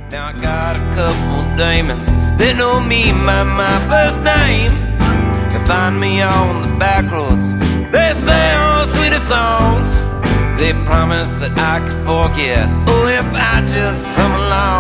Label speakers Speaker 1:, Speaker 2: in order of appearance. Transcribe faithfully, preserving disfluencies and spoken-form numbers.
Speaker 1: Now I got a couple demons that know me by my first name. They find me on the back roads, they sing all sweetest songs. They promise that I can forget, oh, if I just hum along.